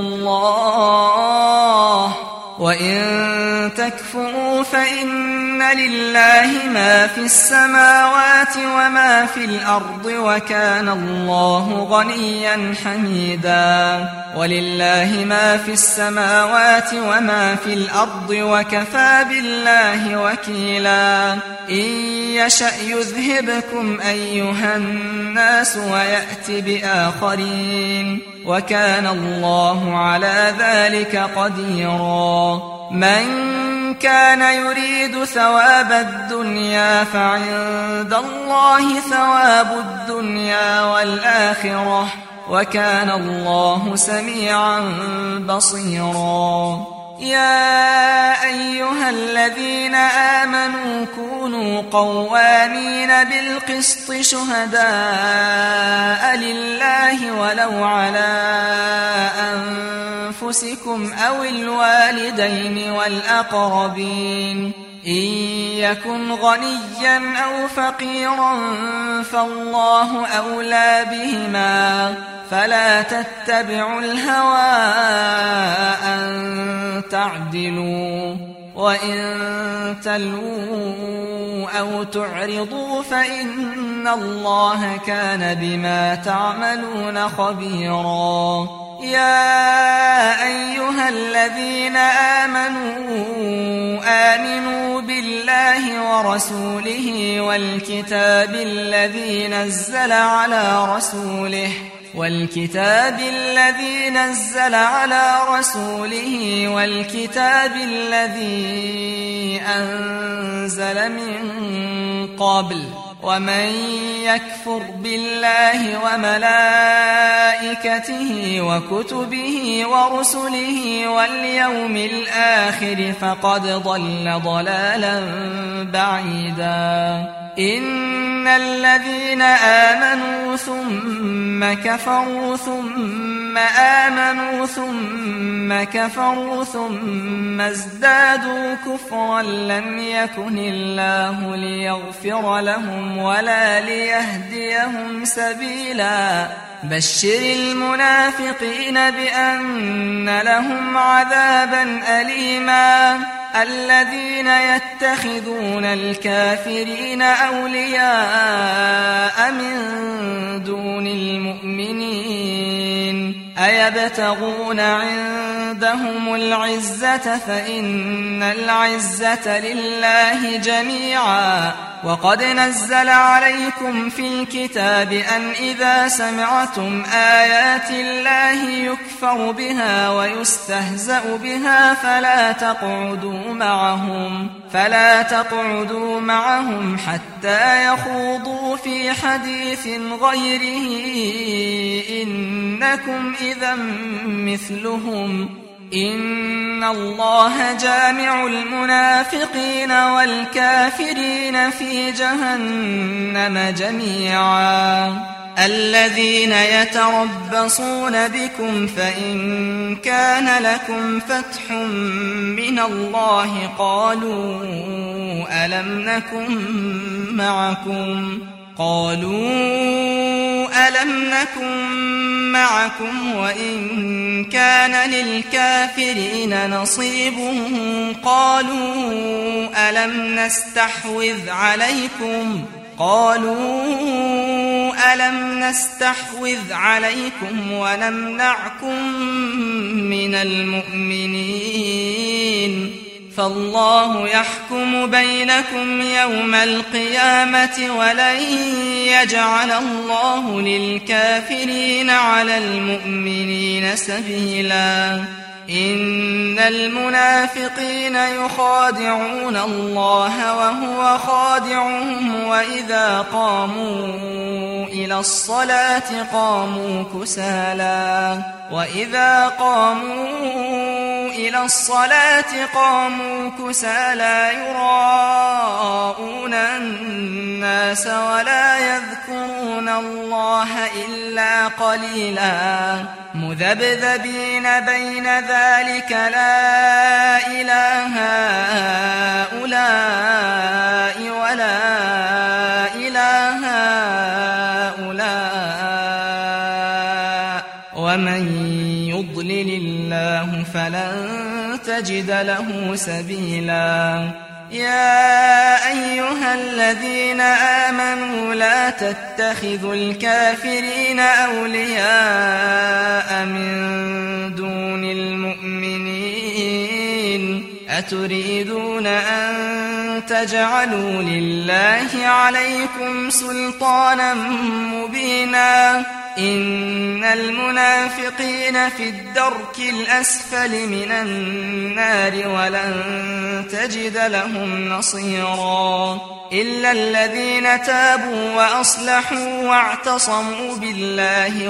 الله وإن تكفروا فإن لله ما في السماوات وما في الأرض وكان الله غنيا حميدا ولله ما في السماوات وما في الأرض وكفى بالله وكيلا إن يشأ يذهبكم أيها الناس ويأت بآخرين وكان الله على ذلك قديرا من كان يريد ثواب الدنيا فعند الله ثواب الدنيا والآخرة وكان الله سميعا بصيرا يا أيها الذين آمنوا كونوا قوامين بالقسط شهداء لله ولو على أنفسكم أو الوالدين والأقربين إن يكن غنيا أو فقيرا فالله أولى بهما فلا تتبعوا الهوى أن تعدلوا وإن تلووا أو تعرضوا فإن الله كان بما تعملون خبيرا يا أيها الذين آمنوا بالله ورسوله والكتاب الذي نزل على رسوله والكتاب الذي أنزل من قبل ومن يكفر بالله وملائكته وكتبه ورسله واليوم الآخر فقد ضل ضلالا بعيدا إن الذين آمنوا ثم كفروا ثم آمنوا ثم كفروا ثم ازدادوا كفرا لم يكن الله ليغفر لهم ولا ليهديهم سبيلا بشر المنافقين بأن لهم عذابا أليما الذين يتخذون الكافرين أولياء من دون المؤمنين أيبتغون عندهم العزة فإن العزة لله جميعا وقد نزل عليكم في الكتاب أن إذا سمعتم آيات الله يكفر بها ويستهزأ بها فلا تقعدوا معهم حتى يخوضوا في حديث غيره إنكم إذا مثلهم إن الله جامع المنافقين والكافرين في جهنم جميعا الذين يتربصون بكم فإن كان لكم فتح من الله قالوا ألم نكن معكم وإن كان للكافرين نصيب قالوا ألم نستحوذ عليكم ونمنعكم من المؤمنين فالله يحكم بينكم يوم القيامة ولن يجعل الله للكافرين على المؤمنين سبيلا إن المنافقين يخادعون الله وهو خادعهم وإذا قاموا إلى الصلاة قاموا كسالى يراءون الناس ولا يذكرون الله إلا قليلا مذبذبين بين ذلك لا إله هؤلاء ولا إله هؤلاء ومن يضلل الله فلن تجد له سبيلا يا أيها الذين آمنوا لا تتخذوا الكافرين أولياء من دون المؤمنين أتريدون أن تجعلوا لله عليكم سلطانا مبينا إن المنافقين في الدرك الأسفل من النار ولن تجد لهم نصيرا إلا الذين تابوا وأصلحوا واعتصموا بالله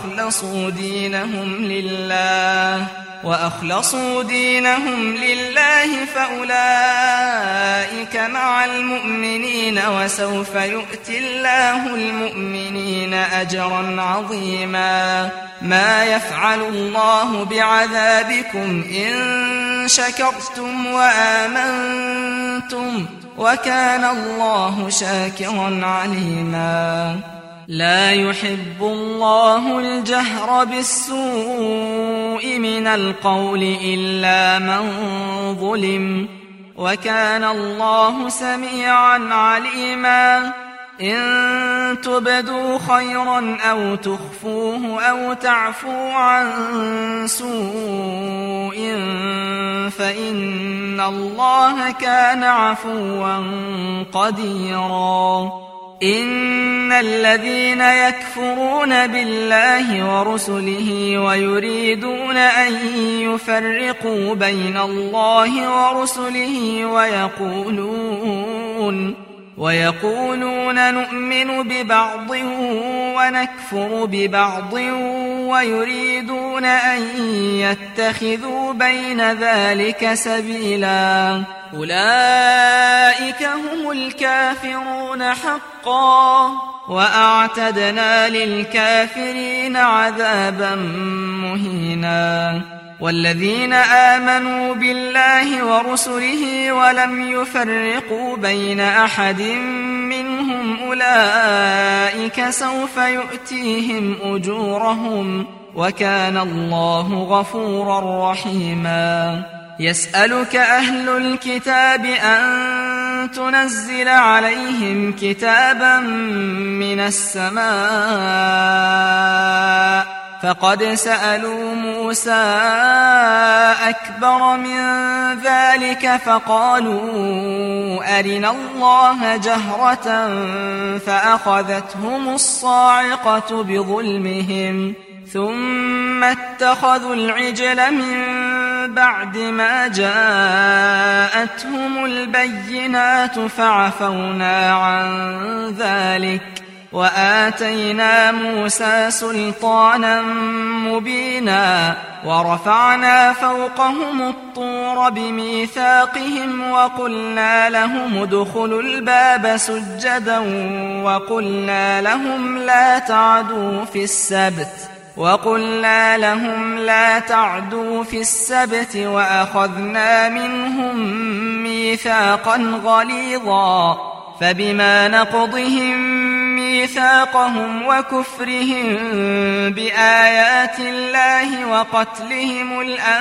وأخلصوا دينهم لله فأولئك مع المؤمنين وسوف يؤتي الله المؤمنين أجرا عظيما ما يفعل الله بعذابكم إن شكرتم وآمنتم وكان الله شاكرا عليما لا يحب الله الجهر بالسوء من القول إلا من ظلم وكان الله سميعا عليما إن تبدوا خيرا أو تخفوه أو تعفوا عن سوء فإن الله كان عفوا قديرا إن الذين يكفرون بالله ورسله ويريدون أن يفرقوا بين الله ورسله ويقولون نؤمن ببعض ونكفر ببعض ويريدون أن يتخذوا بين ذلك سبيلا أولئك هم الكافرون حقا وأعتدنا للكافرين عذابا مهينا والذين آمنوا بالله ورسله ولم يفرقوا بين أحد منهم أولئك سوف يؤتيهم أجورهم وكان الله غفورا رحيما. يسألك أهل الكتاب أن تنزل عليهم كتابا من السماء فقد سألوا موسى أكبر من ذلك فقالوا أرنا الله جهرة فأخذتهم الصاعقة بظلمهم ثم اتخذوا العجل من بعد ما جاءتهم البينات فعفونا عن ذلك وآتينا موسى سلطانا مبينا ورفعنا فوقهم الطور بميثاقهم وقلنا لهم ادخلوا الباب سجدا وقلنا لهم لا تعدوا في السبت وأخذنا منهم ميثاقا غليظا فبما نقضهم ميثاقهم وكفرهم بآيات الله وقتلهم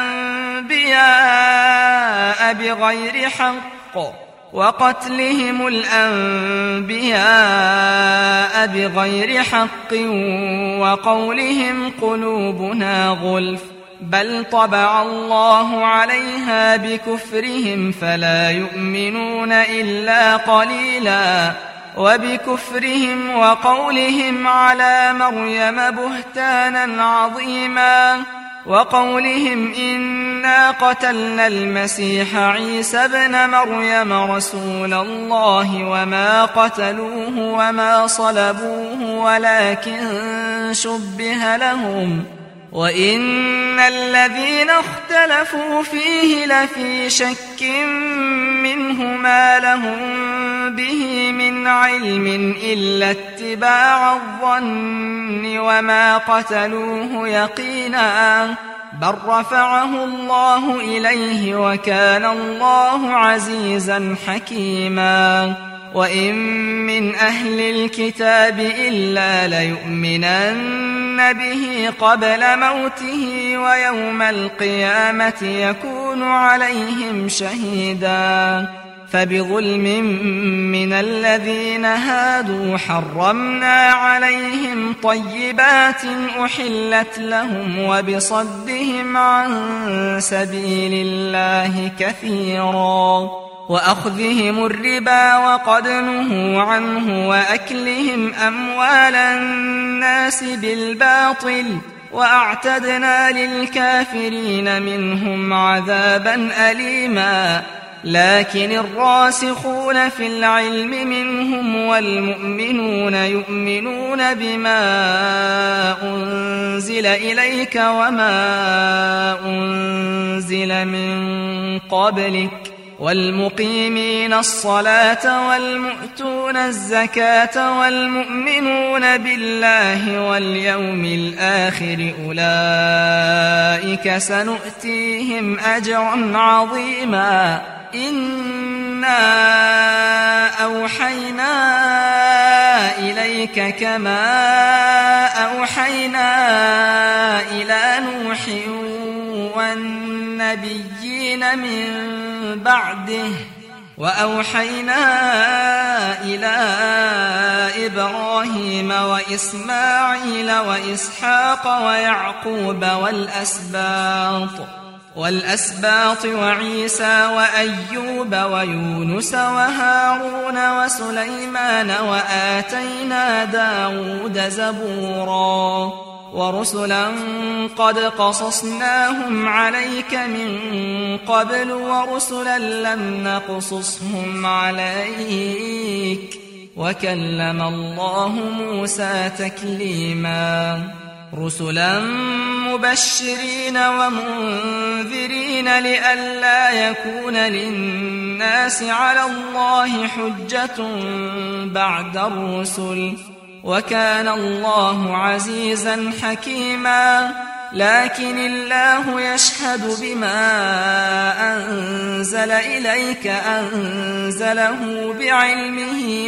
الأنبياء بغير حق وقولهم قلوبنا غلف بل طبع الله عليها بكفرهم فلا يؤمنون إلا قليلا وبكفرهم وقولهم على مريم بهتانا عظيما وقولهم إنا قتلنا المسيح عيسى ابن مريم رسول الله وما قتلوه وما صلبوه ولكن شبه لهم وإن الذين اختلفوا فيه لفي شك منه ما لهم به من علم إلا اتباع الظن وما قتلوه يقينا بل رفعه الله إليه وكان الله عزيزا حكيما. وإن من أهل الكتاب إلا ليؤمنن به قبل موته ويوم القيامة يكون عليهم شهيدا فبظلم من الذين هادوا حرمنا عليهم طيبات أحلت لهم وبصدهم عن سبيل الله كثيرا وأخذهم الربا وقد نهوا عنه وأكلهم أموال الناس بالباطل وأعتدنا للكافرين منهم عذابا أليما. لكن الراسخون في العلم منهم والمؤمنون يؤمنون بما أنزل إليك وما أنزل من قبلك والمقيمين الصلاة والمؤتون الزكاة والمؤمنون بالله واليوم الآخر أولئك سنؤتيهم أجرا عظيما. إنا أوحينا إليك كما أوحينا إلى نوح والنبيين من بعده وأوحينا إلى إبراهيم وإسماعيل وإسحاق ويعقوب والأسباط وعيسى وأيوب ويونس وهارون وسليمان وآتينا داود زبورا ورسلا قد قصصناهم عليك من قبل ورسلا لم نقصصهم عليك وكلم الله موسى تكليما. رسلا مبشرين ومنذرين لئلا يكون للناس على الله حجة بعد الرسل وكان الله عزيزا حكيما. لكن الله يشهد بما أنزل أنزل إليك أنزله بعلمه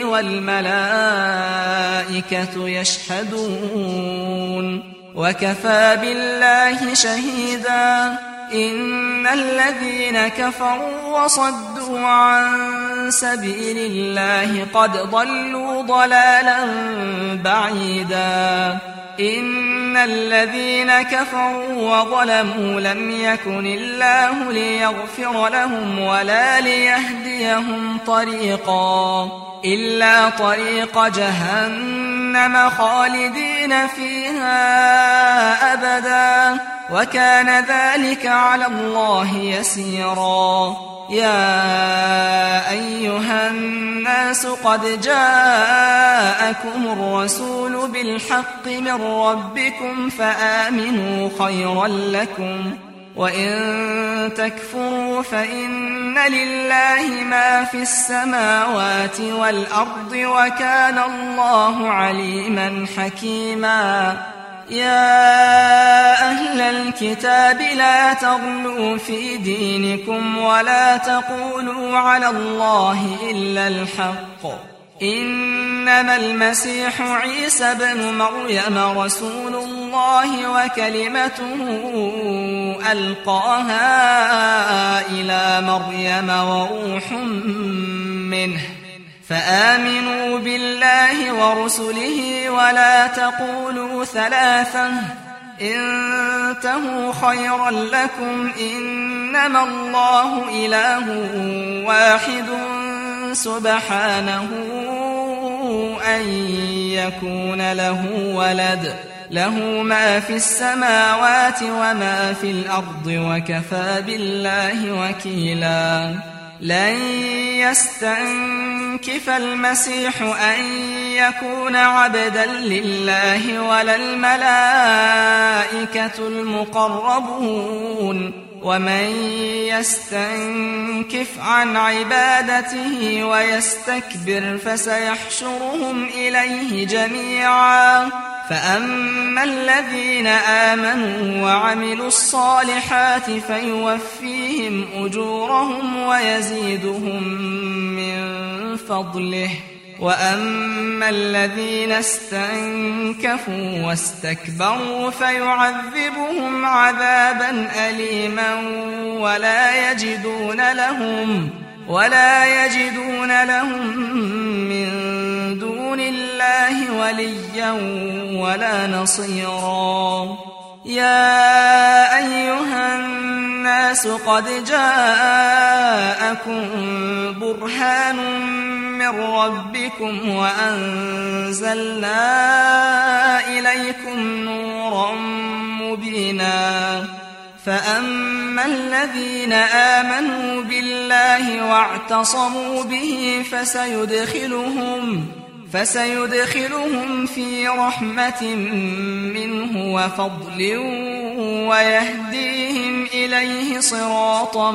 والملائكة يشهدون وكفى بالله شهيدا إن الذين كفروا وصدوا عن سبيل الله قد ضلوا ضلالا بعيدا إن الذين كفروا وظلموا لم يكن الله ليغفر لهم ولا ليهديهم طريقا إلا طريق جهنم خالدين فيها أبدا وكان ذلك على الله يسيرا يا أيها الناس قد جاءكم الرسول بالحق من ربكم فآمنوا خيرا لكم وإن تكفروا فإن لله ما في السماوات والأرض وكان الله عليما حكيما يا أهل الكتاب لا تغلوا في دينكم ولا تقولوا على الله إلا الحق إنما المسيح عيسى بن مريم رسول الله وكلمته ألقاها إلى مريم وروح منه فآمنوا بالله ورسله ولا تقولوا ثلاثة انتهوا خيرا لكم إنما الله إله واحد سبحانه أن يكون له ولد له ما في السماوات وما في الأرض وكفى بالله وكيلا لن يستنكف المسيح أن يكون عبدا لله ولا الملائكة المقربون ومن يستنكف عن عبادته ويستكبر فسيحشرهم إليه جميعا فأما الذين آمنوا وعملوا الصالحات فيوفيهم أجورهم ويزيدهم من فضله وأما الذين استنكفوا واستكبروا فيعذبهم عذابا أليما ولا يجدون لهم من دون الله وليا ولا نصيرا يا أيها الناس قد جاءكم برهان من ربكم وأنزلنا إليكم نورا مبينا فأما الذين آمنوا بالله واعتصموا به فسيدخلهم في رحمة منه وفضل ويهديهم إليه صراطا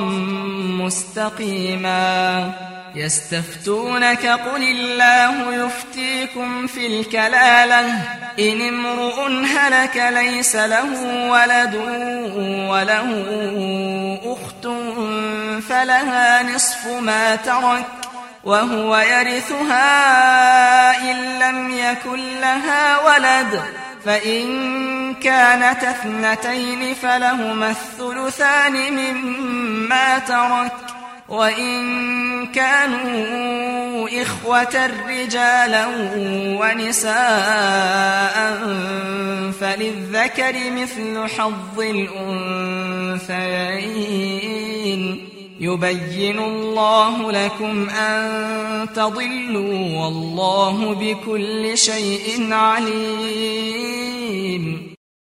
مستقيما يستفتونك قل الله يفتيكم في الكلالة إن امرؤ هلك ليس له ولد وله أخت فلها نصف ما ترك وهو يرثها إن لم يكن لها ولد فإن كانت اثنتين فلهما الثلثان مما ترك وإن كانوا إخوة رجالا ونساء فللذكر مثل حظ الأنثيين يبين الله لكم أن تضلوا والله بكل شيء عليم